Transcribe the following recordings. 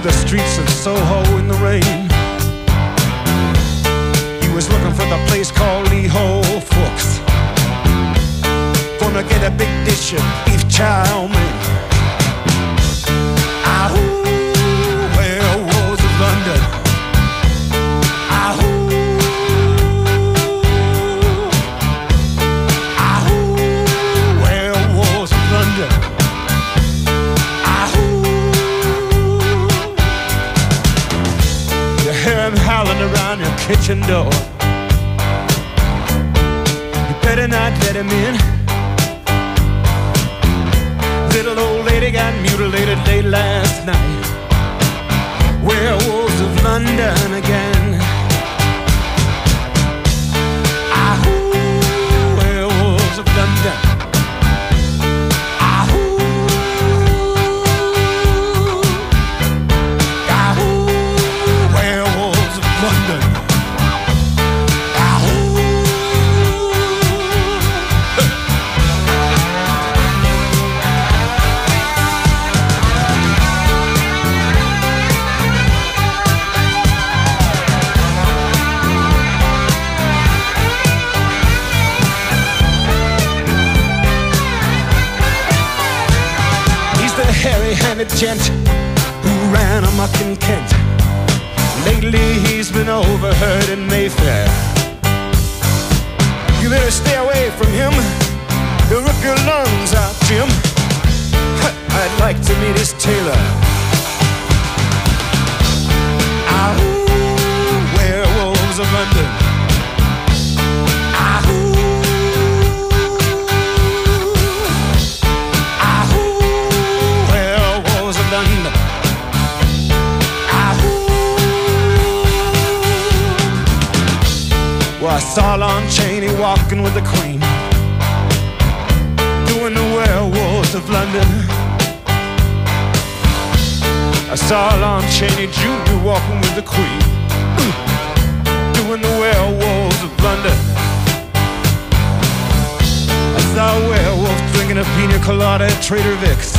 through the streets of Soho in the rain. He was looking for the place called Lee Ho Fooks. Gonna get a big dish of beef chow mein. Ahoo, werewolves of London. Ahoo, ahoo, werewolves of London. Ahoo, you hear him howling around your kitchen door. You better not let him in. Little old lady got mutilated late last night. Werewolves of London again. Ahoo, werewolves of London. Ahoo, ahoo, werewolves of London. Hairy-handed gent who ran amok in Kent. Lately he's been overheard in Mayfair. You better stay away from him. He'll rip your lungs out, Jim. I'd like to meet his tailor. Ahoo, werewolves of London. Ahoo, London. Ahoo. Well, I saw Lon Chaney walking with the Queen, doing the werewolves of London. I saw Lon Chaney Jr. walking with the Queen, doing the werewolves of London. I saw a werewolf drinking a pina colada at Trader Vic's.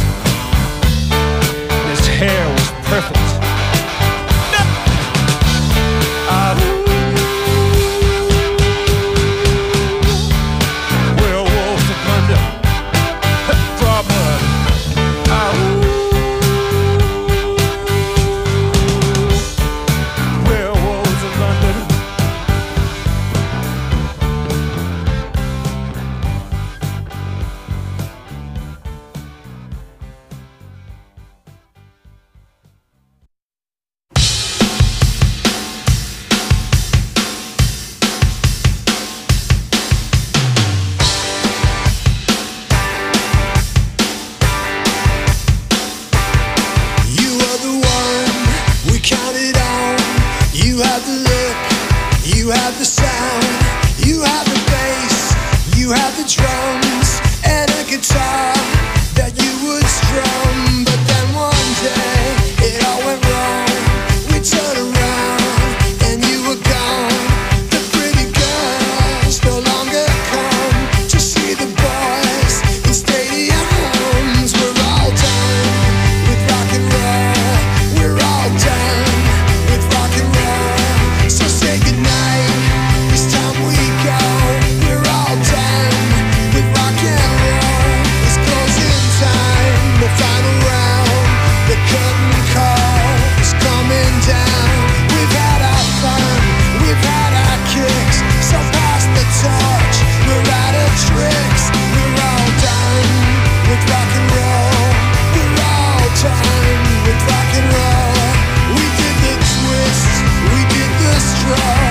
His hair was perfect. Werewolves of London. Draw blood. Werewolves of London. You have the sound, you have the bass, you have the drums and a guitar that you would strum. But then one day it all went wrong. We turned around and you were gone. The pretty girls no longer come to see the boys in stadiums. We're all done with rock and roll. We're all done with rock and roll. So say goodnight, it's time we go. We're all done with rock and roll. It's closing time, the final round. The curtain call is coming down. We've had our fun, we've had our kicks. So pass the torch, we're out of tricks. We're all done with rock and roll. We're all done with rock and roll. We did the twist, we did the stroke.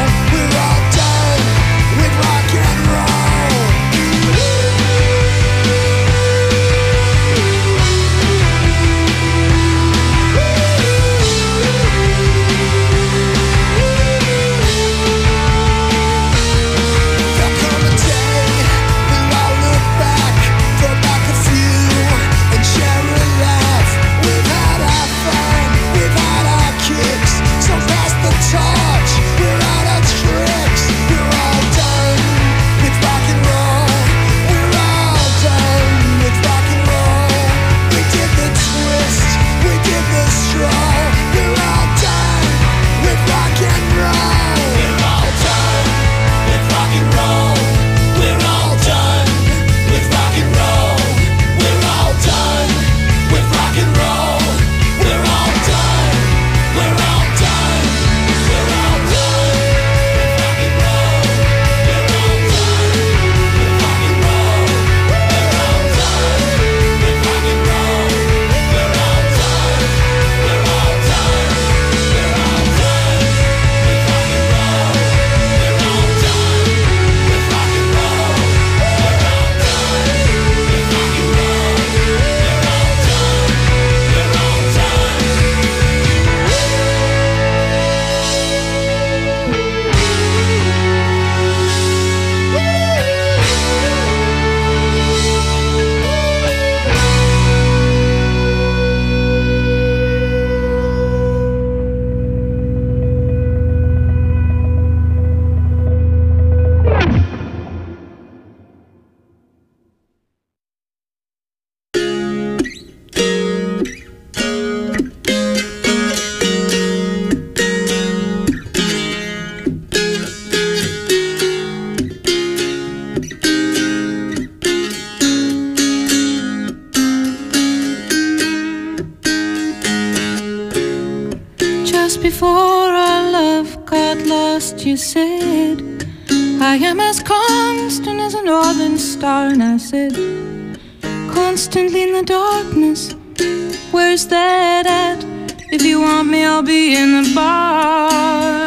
what you said. I am as constant as a northern star. And I said, constantly in the darkness, where's that at? If you want me, I'll be in the bar.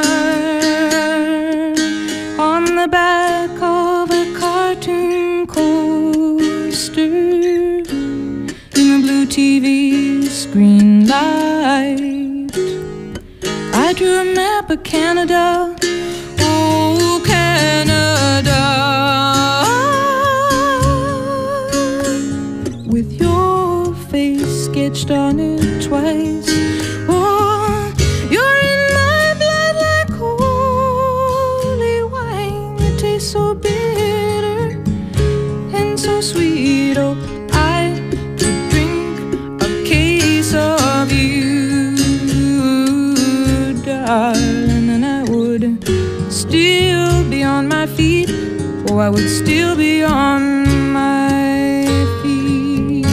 On the back of a cartoon coaster, in the blue TV screen light, I drew a map of Canada. Oh, Canada, with your face sketched on it twice. Oh, you're in my blood like holy wine. It tastes so bitter and so sweet. Oh, I could drink a case of you, darling, and I would still be on my feet. Oh, I would still be on my feet.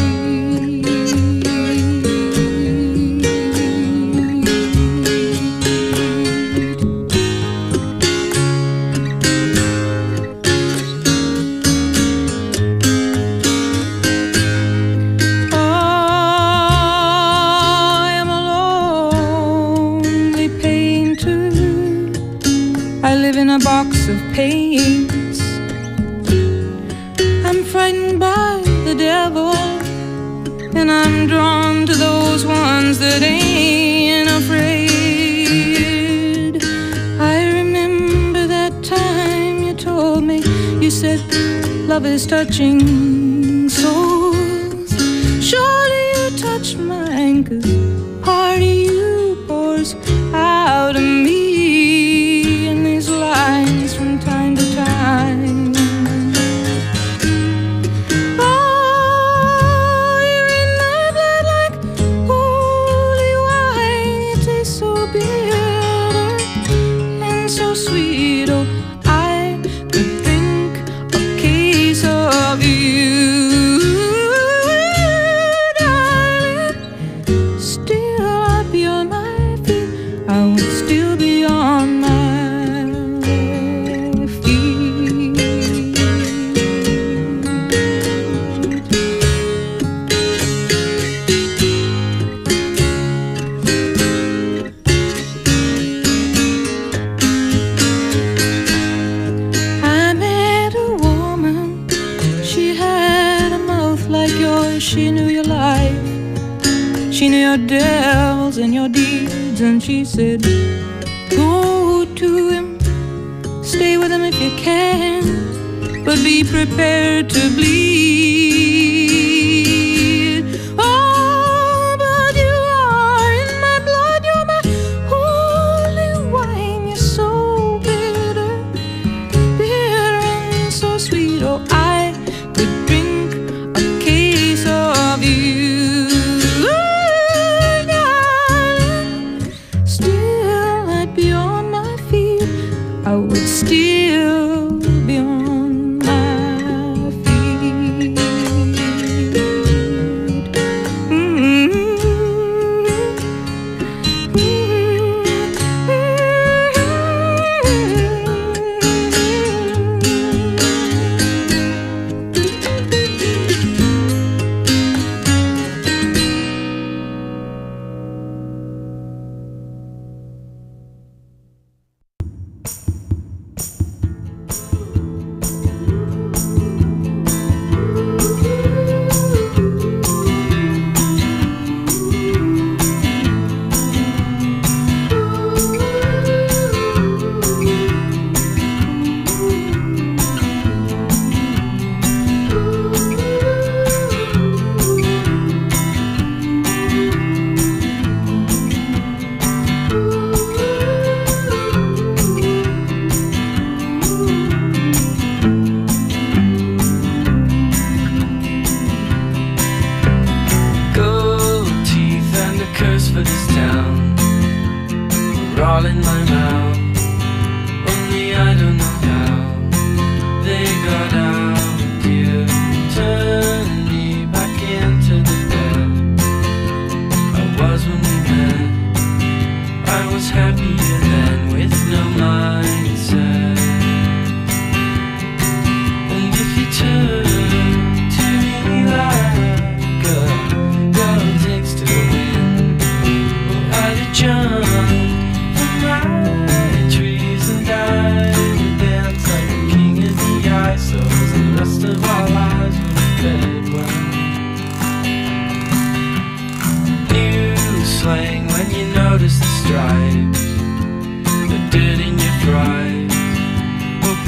Oh, I am a lonely painter. I live in a box of paints. I'm frightened by the devil, and I'm drawn to those ones that ain't afraid. I remember that time you told me, you said, love is touching souls. Surely you touched mine, 'cause part of you pours out of me in these lines from time to time. Oh, you're in my blood like holy wine. You taste so bitter and so sweet. Oh, I could drink a case of you, darling. Still I'd be on my feet. I would still be on my feet. I met a woman, she had a mouth like yours. She knew your life, she knew your devils and your deeds. And she said, go to him, stay with him if you can, but be prepared to bleed. Oh, but you are in my blood, you're my holy wine. You're so bitter, bitter and so sweet. Oh, I could drink a case of you, darling. Still I'd be on my feet. I would still be on my feet.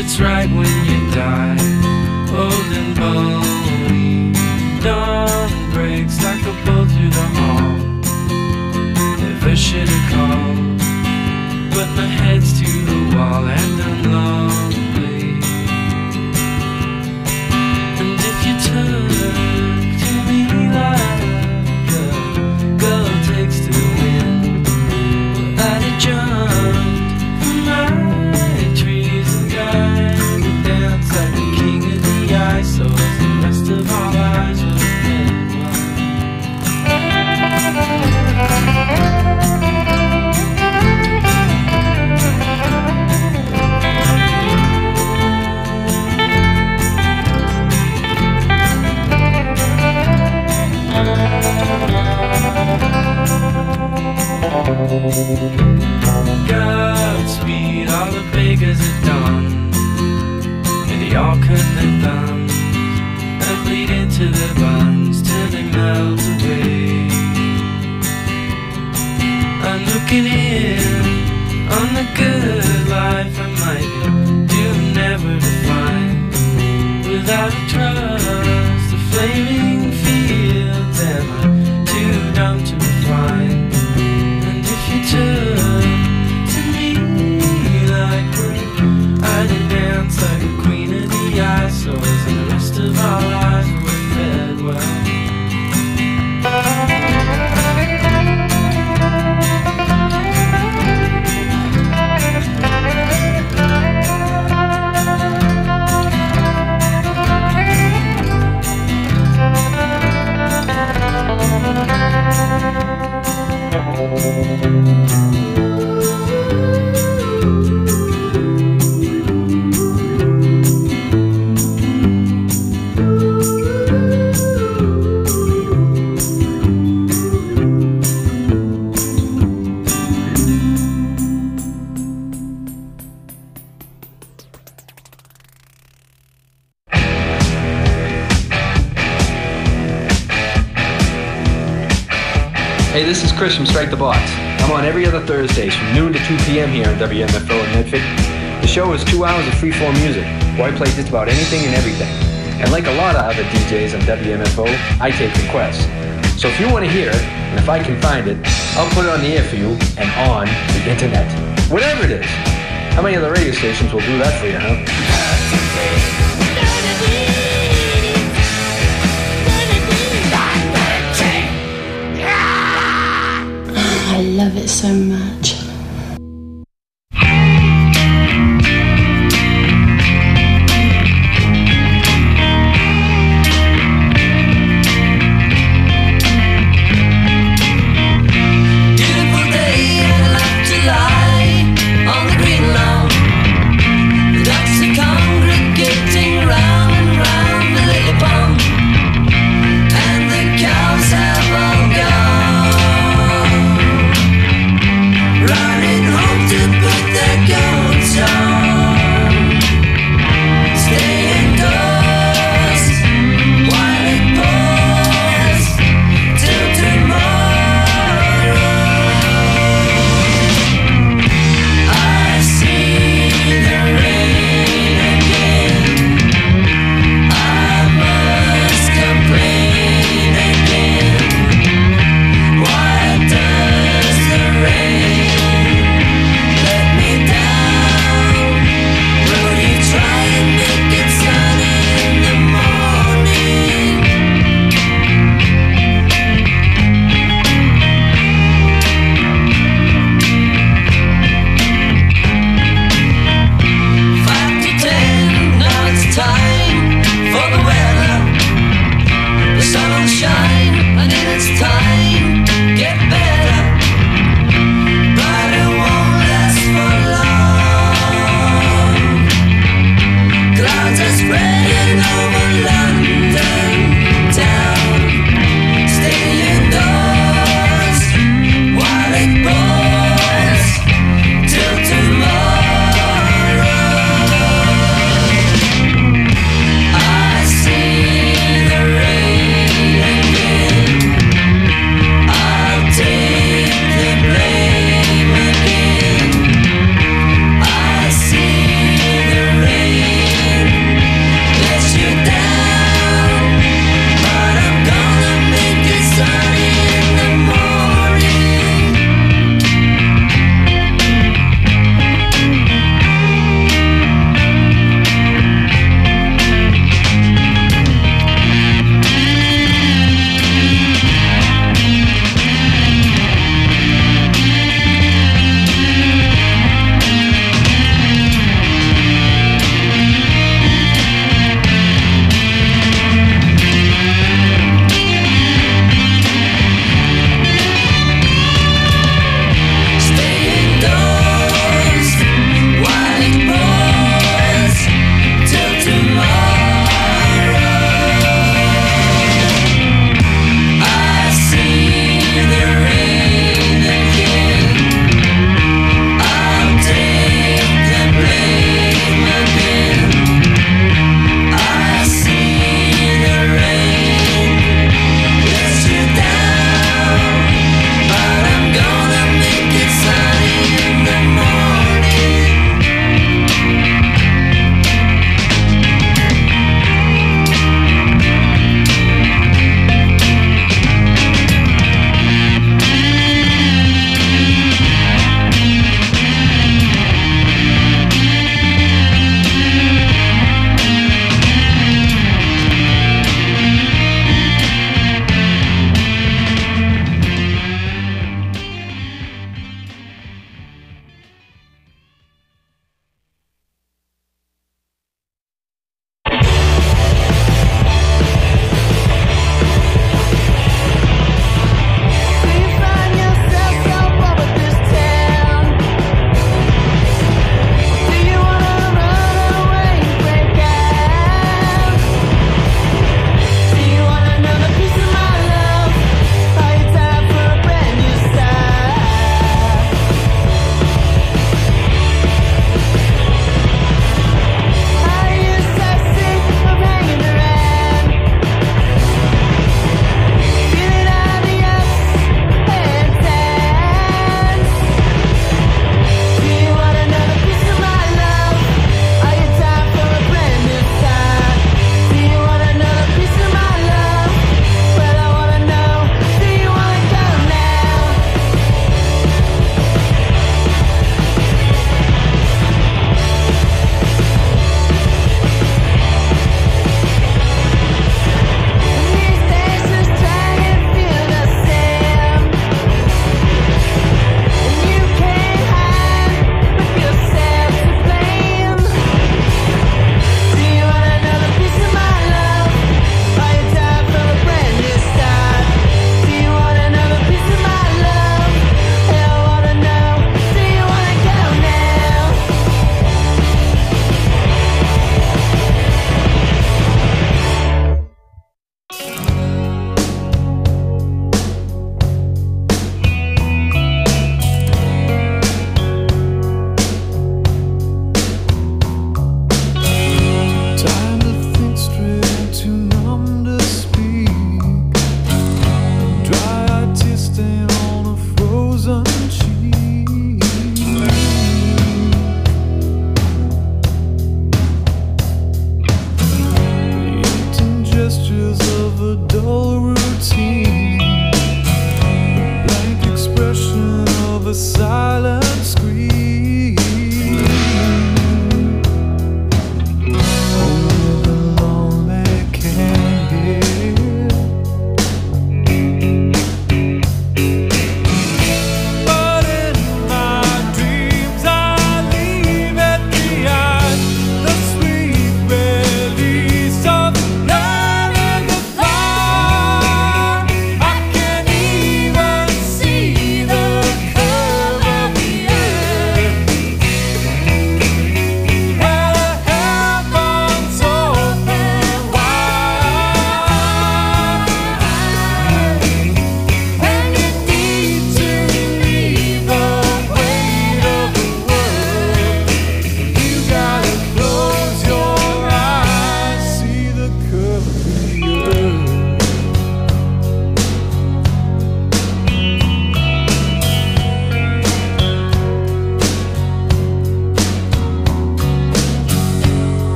it's right when you die, old and bony. Dawn breaks like a bolt through the hall. Never should have called, but my head's to the wall and I'm lonely. And if you turn to me like a girl takes to the wind, well, I'd have jumped from my trees and died to dance like the king of the ice, so as the rest of our lives were dead. Godspeed, all the beggars are done, and they all cut their thumbs and bleed into their buns till they melt away. I'm looking in on the good life I might do never to find, without a trust, the flaming fields am I too dumb to refine. And if you turn to me like when I did dance like a queen of the ice, so as the rest of our lives were fed well. Hey, this is Chris from Strike the Box. I'm on every other Thursdays from noon to 2 p.m. here on WMFO in Medford. The show is 2 hours of freeform music, where I play just about anything and everything. And like a lot of other DJs on WMFO, I take requests. So if you want to hear it, and if I can find it, I'll put it on the air for you and on the internet. Whatever it is. How many other radio stations will do that for you, huh? I love it so much. Round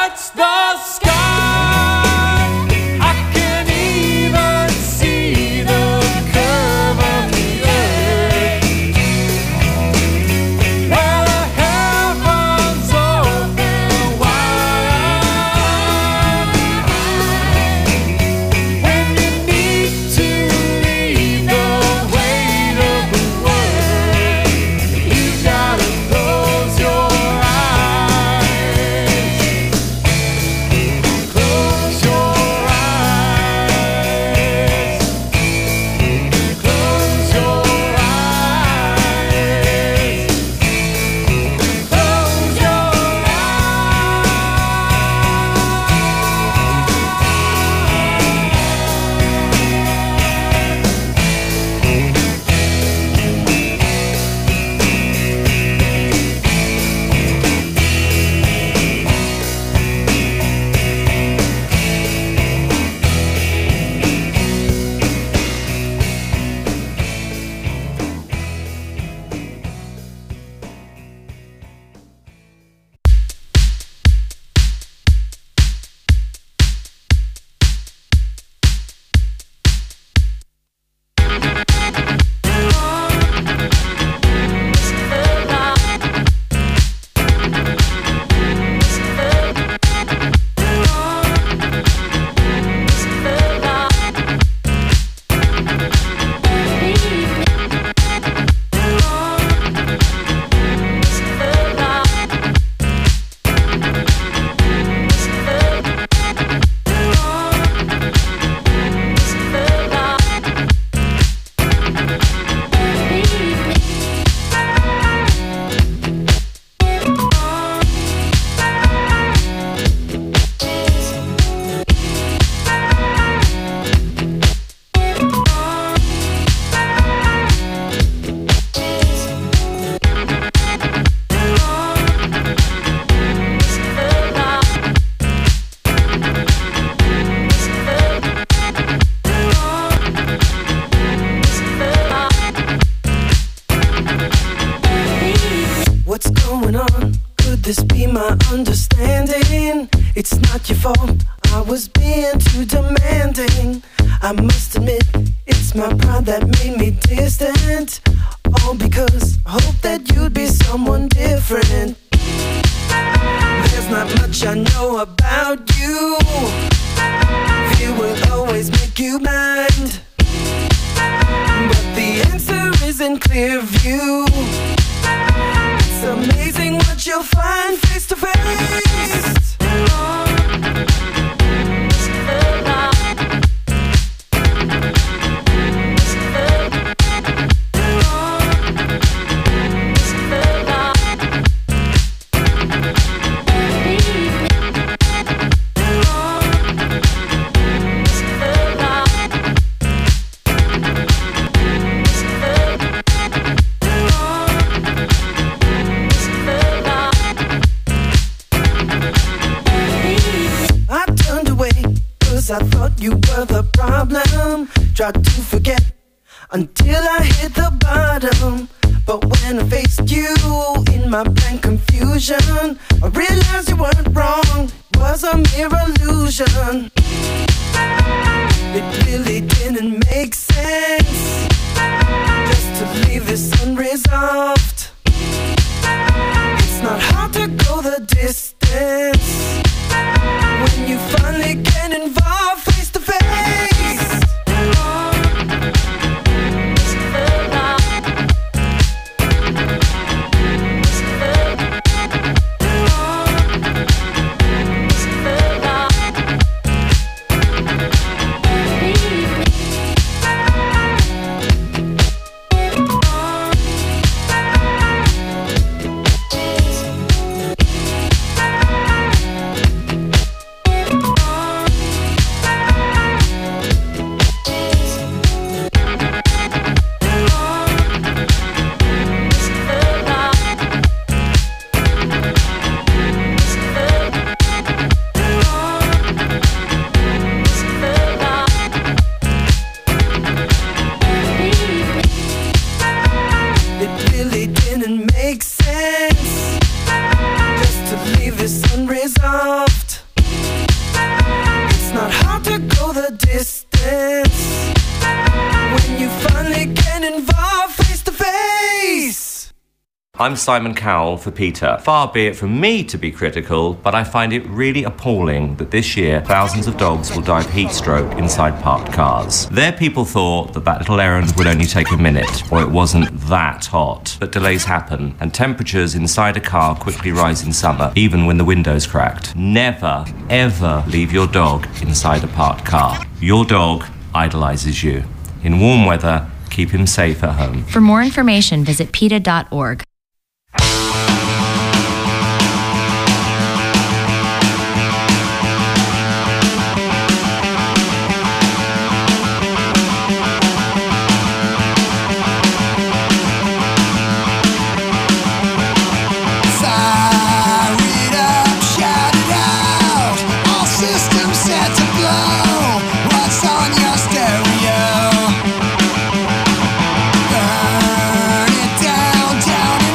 this be my understanding? It's not your fault, I was being too demanding. I must admit, it's my pride that made me distant. All because I hope that you'd be someone different. There's not much I know about you. Fear will always make you blind, but the answer is in clear view. It's amazing what you'll find face to face. I thought you were the problem. Tried to forget until I hit the bottom. But when I faced you in my blank confusion, I realized you weren't wrong, it was a mere illusion. It really didn't make sense just to leave this unresolved. It's not hard to go the distance when you finally get involved face to face. a distance. When you finally get involved face to face. I'm Simon Cowell for PETA. Far be it from me to be critical, but I find it really appalling that this year thousands of dogs will die of heat stroke inside parked cars. Their people thought that little errand would only take a minute, or it wasn't that hot. But delays happen, and temperatures inside a car quickly rise in summer, even when the window's cracked. Never, ever leave your dog inside a parked car. Your dog idolizes you. In warm weather, keep him safe at home. For more information, visit PETA.org. Down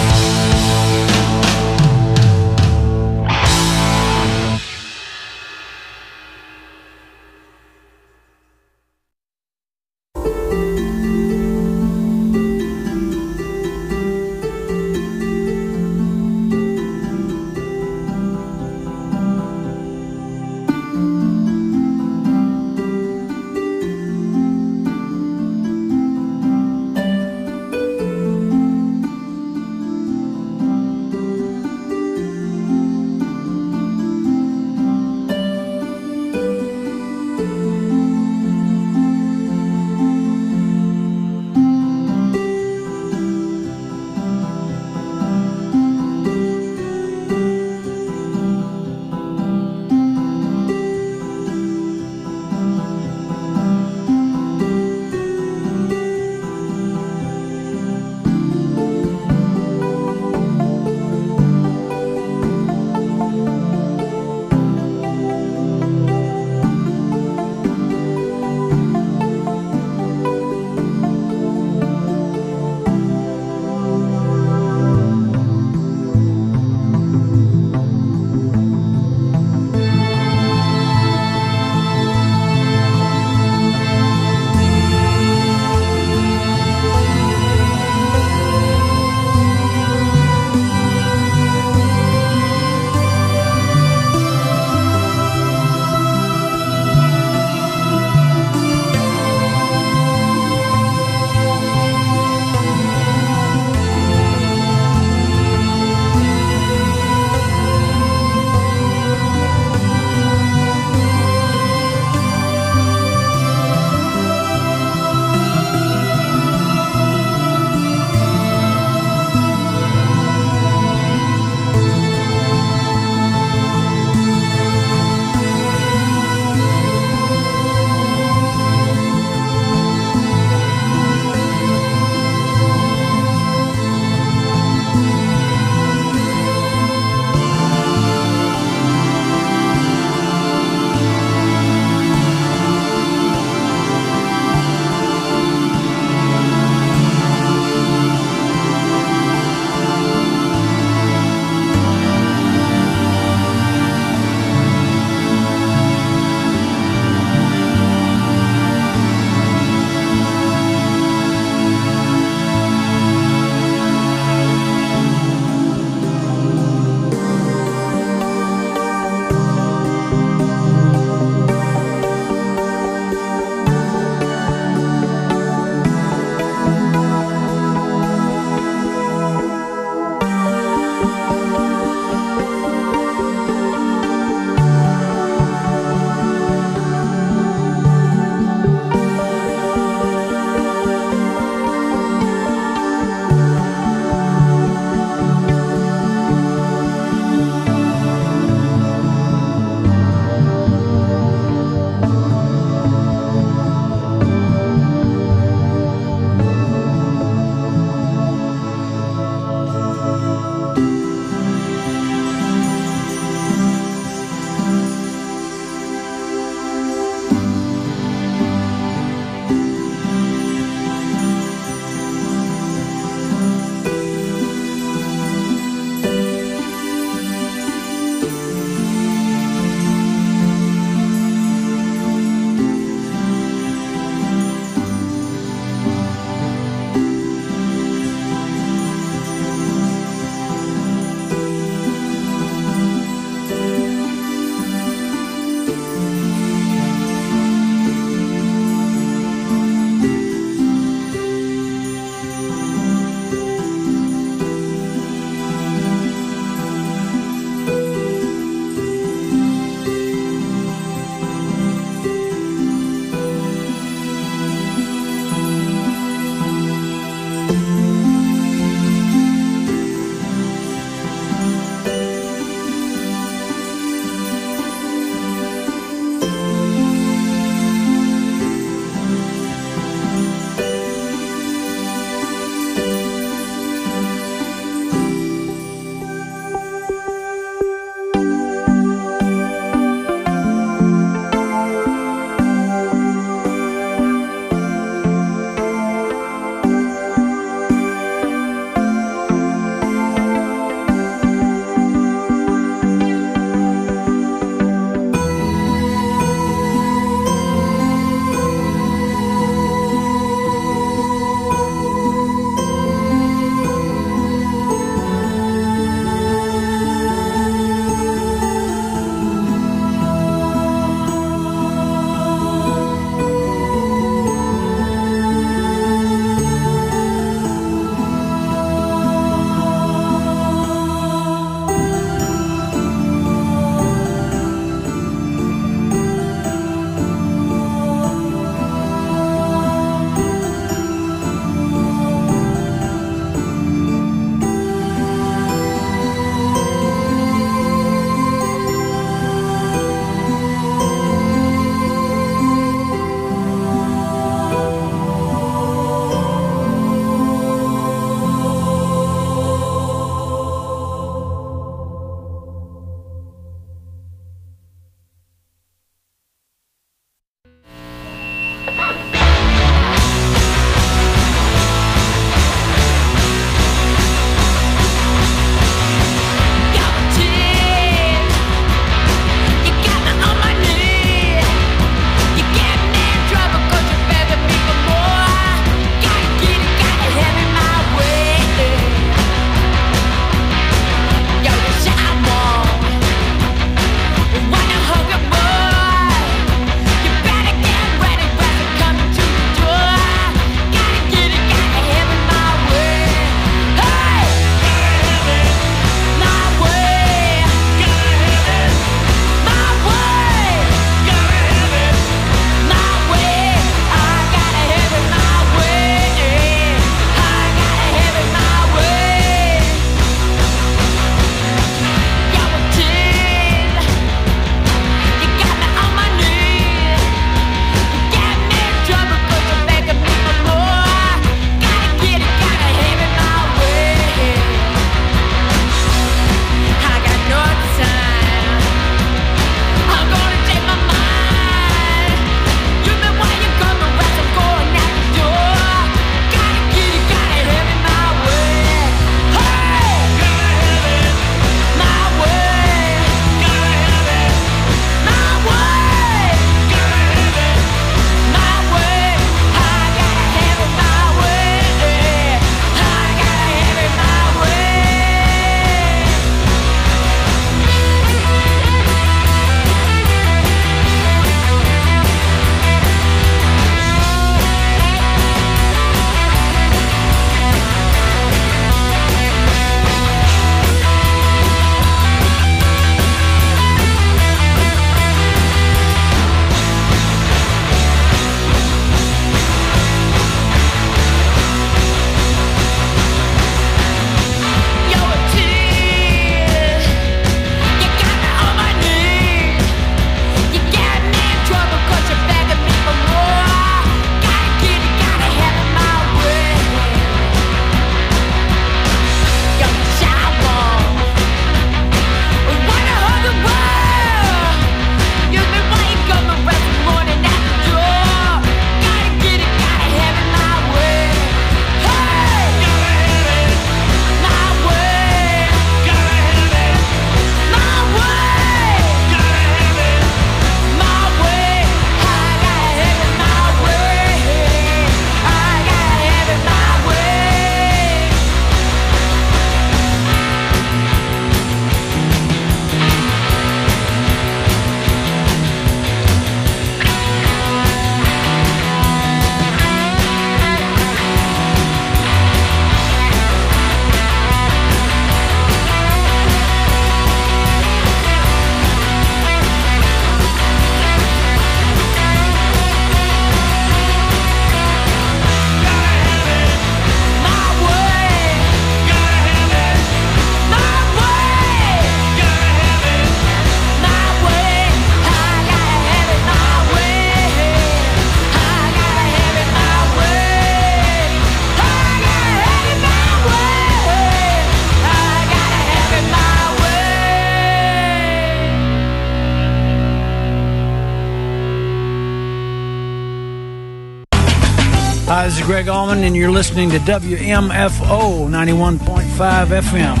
Hi, this is Greg Allman, and you're listening to WMFO 91.5 FM.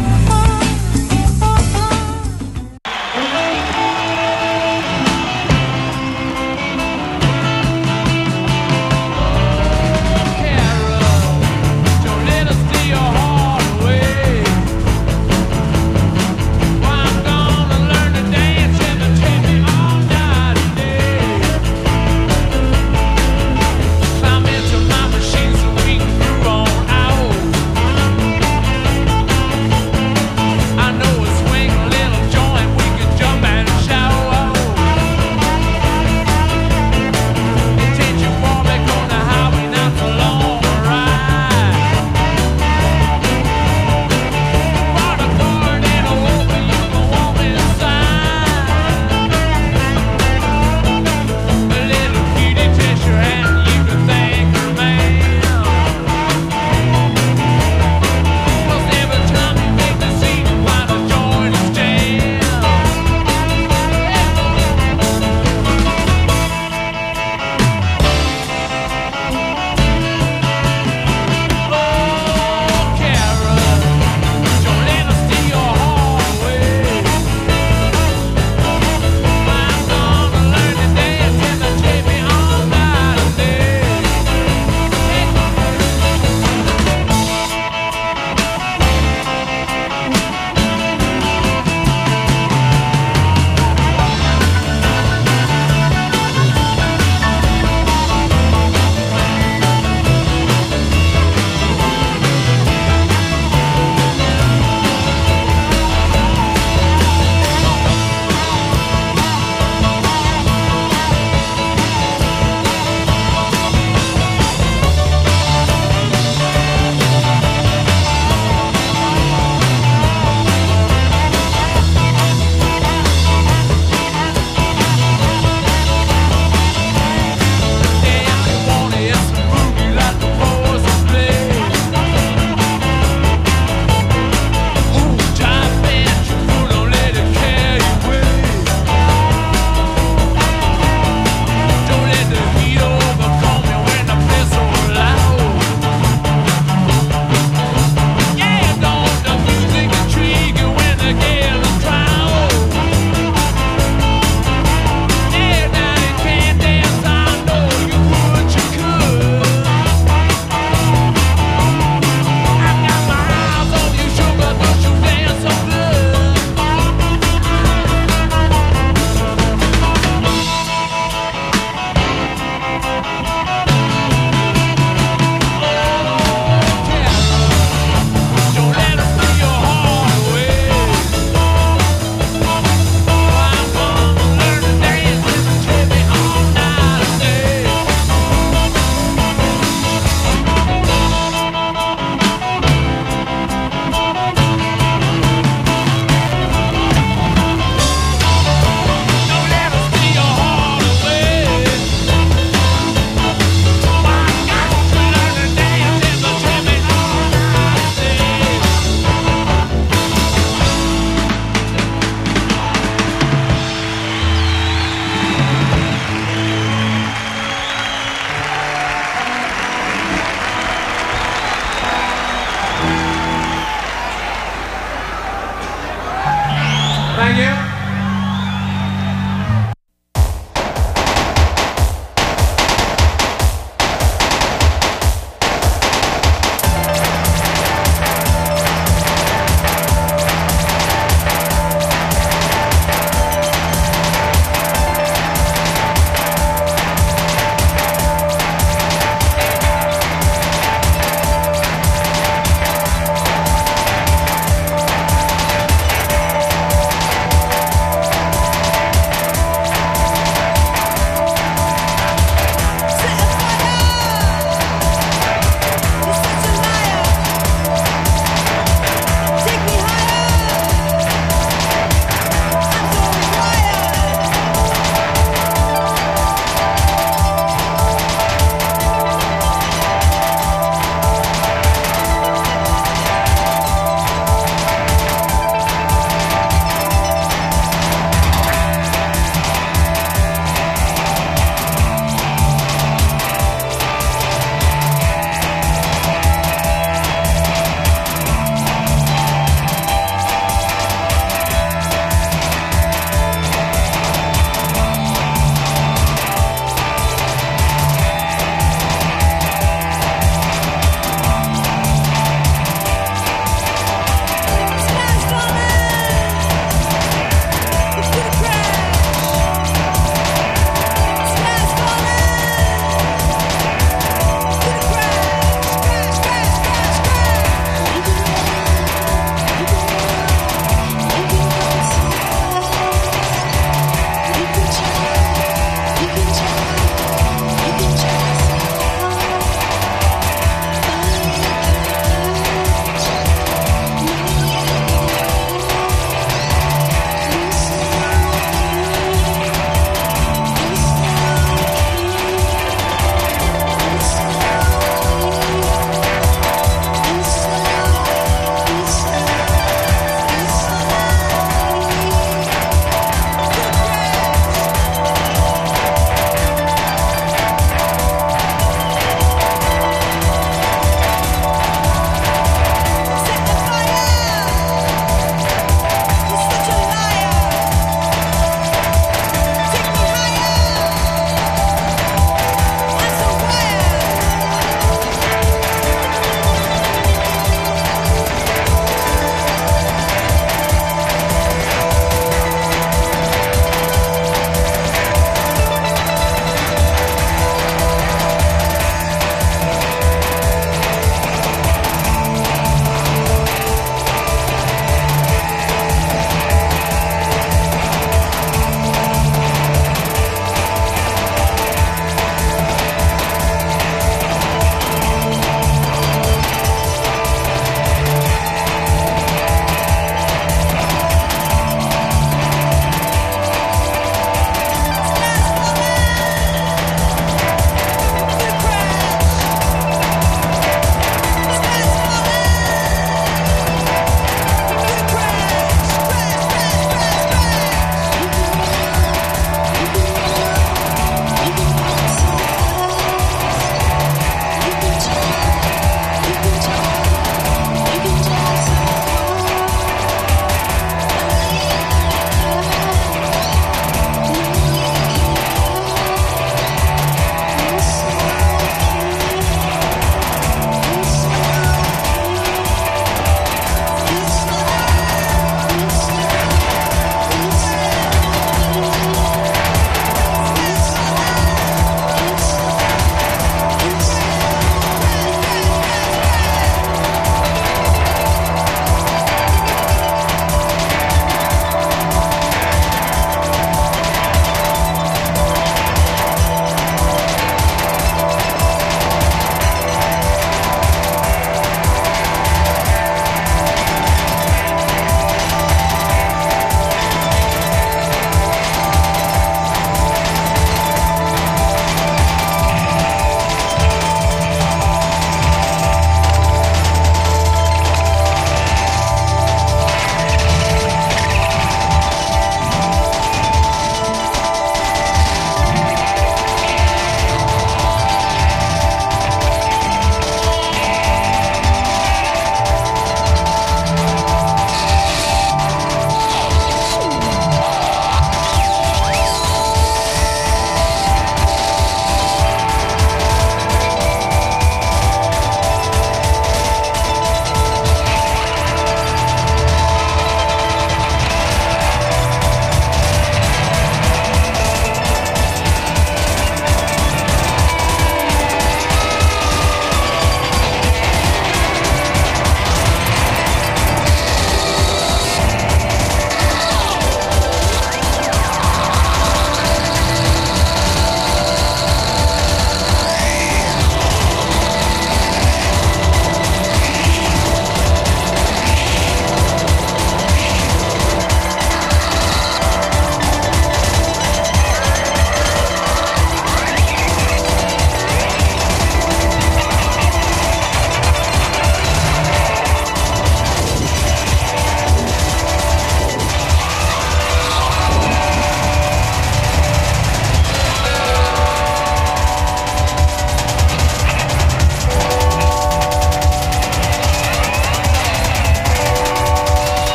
Machines so we can groove on out.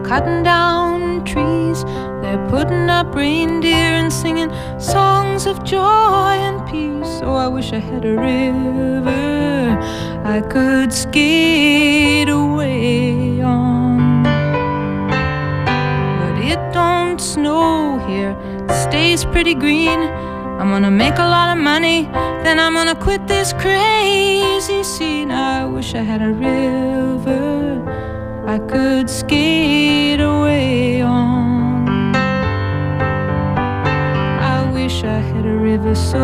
cutting down trees, they're putting up reindeer and singing songs of joy and peace. Oh, I wish I had a river I could skate away on. But it don't snow here, it stays pretty green. I'm gonna make a lot of money, then I'm gonna quit this crazy scene. I wish I had a river I could skate away on. I wish I had a river so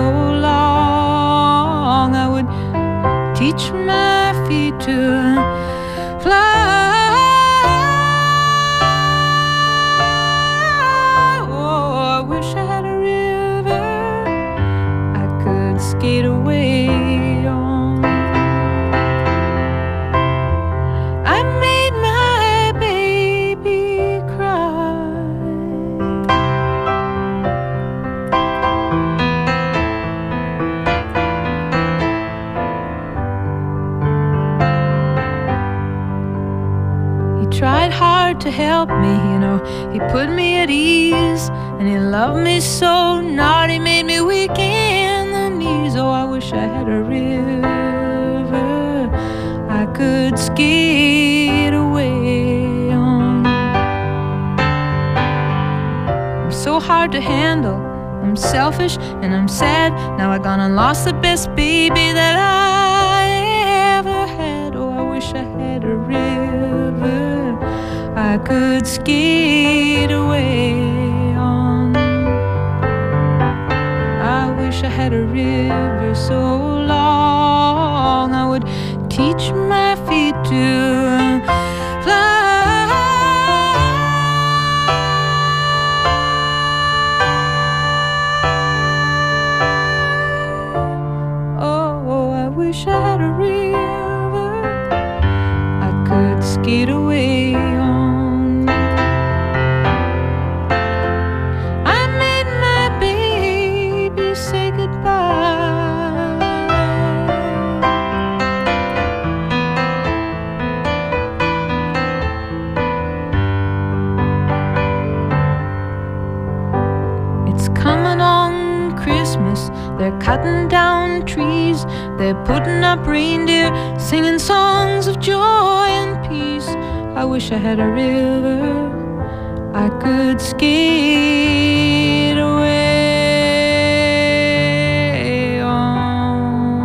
long I would teach my feet to fly. Oh, I wish I had a skate away on. I made my baby cry. He tried hard to help me, you know, he put me at ease, and he loved me so, not he made me weak in the knees. Oh, I wish I had a river I could skate away on. I'm so hard to handle, I'm selfish and I'm sad. Now I gone and lost the best baby that I ever had. Oh, I wish I had a river I could skate away on. I wish I had a river so long I would teach my feet to fly. Oh, I wish I had a river I could skate away on. They're cutting down trees, they're putting up reindeer, singing songs of joy and peace. I wish I had a river I could skate away on.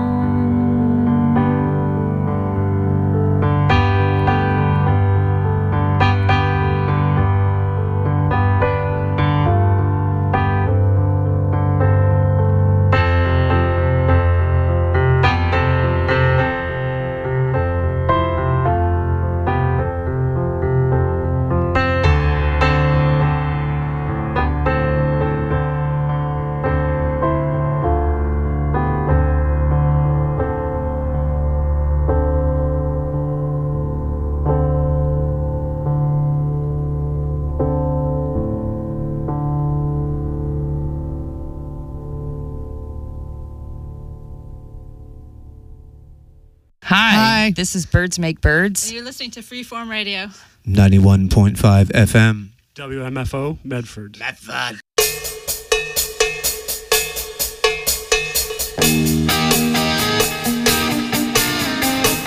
Hi, this is Birds Make Birds. And you're listening to Freeform Radio. 91.5 FM. WMFO, Medford. Medford.